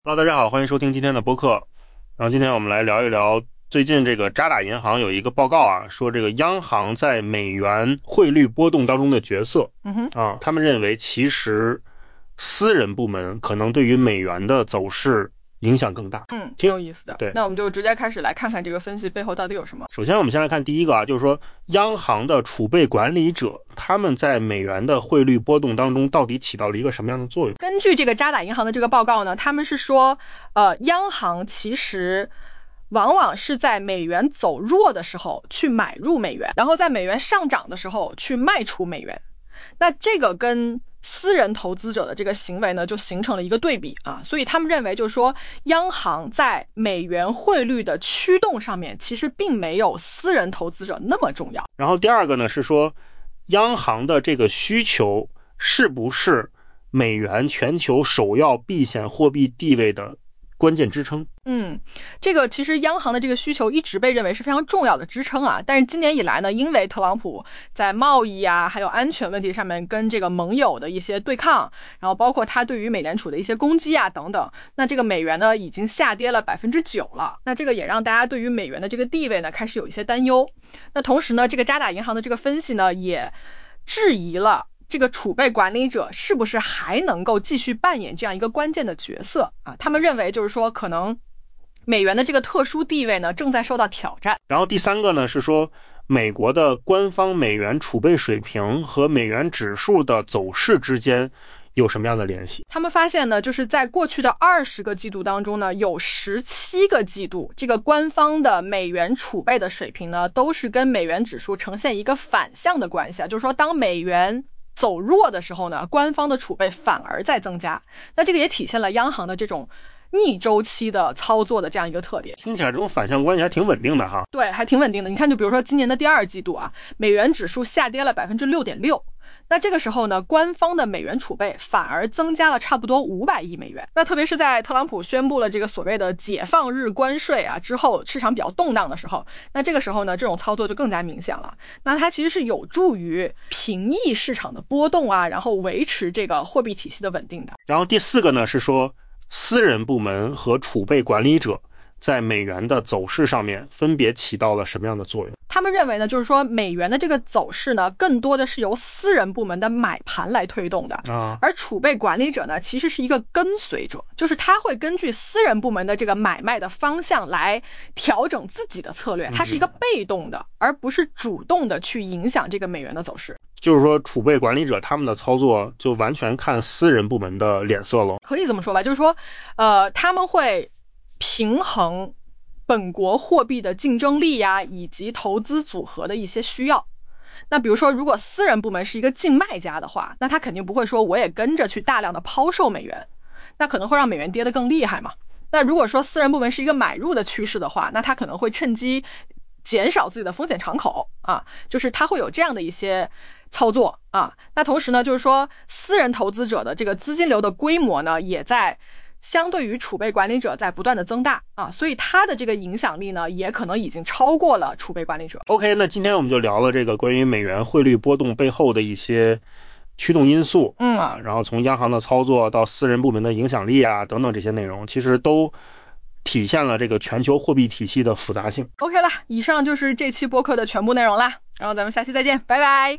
Hello， 大家好，欢迎收听今天的播客。然后今天我们来聊一聊最近这个渣打银行有一个报告啊，说这个央行在美元汇率波动当中的角色。他们认为其实私人部门可能对于美元的走势影响更大。 挺有意思的。 对， 那我们就直接开始来看看这个分析背后到底有什么。 首先我们先来看第一个啊，就是说央行的储备管理者他们在美元的汇率波动当中到底起到了一个什么样的作用。 根据这个渣打银行的这个报告呢，他们是说央行其实往往是在美元走弱的时候去买入美元，然后在美元上涨的时候去卖出美元。那这个跟私人投资者的这个行为呢，就形成了一个对比啊，所以他们认为就是说，央行在美元汇率的驱动上面，其实并没有私人投资者那么重要。 然后第二个呢是说，央行的这个需求是不是美元全球首要避险货币地位的关键支撑。 这个其实央行的这个需求一直被认为是非常重要的支撑啊，但是今年以来呢，因为特朗普在贸易啊还有安全问题上面跟这个盟友的一些对抗，然后包括他对于美联储的一些攻击啊等等，那这个美元呢已经下跌了 9% 了，那这个也让大家对于美元的这个地位呢开始有一些担忧。那同时呢，这个渣打银行的这个分析呢也质疑了这个储备管理者是不是还能够继续扮演这样一个关键的角色啊？他们认为就是说，可能美元的这个特殊地位呢正在受到挑战。 然后第三个呢是说，美国的官方美元储备水平和美元指数的走势之间有什么样的联系？ 他们发现呢，就是在过去的20个季度当中呢，有17个季度，这个官方的美元储备的水平呢，都是跟美元指数呈现一个反向的关系啊，就是说，当美元走弱的时候呢，官方的储备反而在增加。那这个也体现了央行的这种逆周期的操作的这样一个特点。 听起来这种反向关系还挺稳定的哈。 对，还挺稳定的。你看，就比如说今年的第2季度啊，美元指数下跌了 6.6%。那这个时候呢，官方的美元储备反而增加了差不多500亿美元。那特别是在特朗普宣布了这个所谓的解放日关税啊之后，市场比较动荡的时候，那这个时候呢，这种操作就更加明显了。那它其实是有助于平抑市场的波动啊，然后维持这个货币体系的稳定的。 然后第四个呢是说，私人部门和储备管理者在美元的走势上面分别起到了什么样的作用？ 他们认为呢，就是说美元的这个走势呢，更多的是由私人部门的买盘来推动的而储备管理者呢，其实是一个跟随者，就是他会根据私人部门的这个买卖的方向来调整自己的策略，它是一个被动的，而不是主动的去影响这个美元的走势。 就是说储备管理者他们的操作就完全看私人部门的脸色了。 可以这么说吧，就是说他们会平衡本国货币的竞争力呀，以及投资组合的一些需要。那比如说，如果私人部门是一个净卖家的话，那他肯定不会说我也跟着去大量的抛售美元，那可能会让美元跌得更厉害嘛。那如果说私人部门是一个买入的趋势的话，那他可能会趁机减少自己的风险敞口啊，就是他会有这样的一些操作啊。那同时呢，就是说私人投资者的这个资金流的规模呢，也在相对于储备管理者在不断的增大啊，所以它的这个影响力呢，也可能已经超过了储备管理者。 OK， 那今天我们就聊了这个关于美元汇率波动背后的一些驱动因素，然后从央行的操作到私人部门的影响力啊等等这些内容，其实都体现了这个全球货币体系的复杂性。 OK 了，以上就是这期播客的全部内容啦，然后咱们下期再见，拜拜。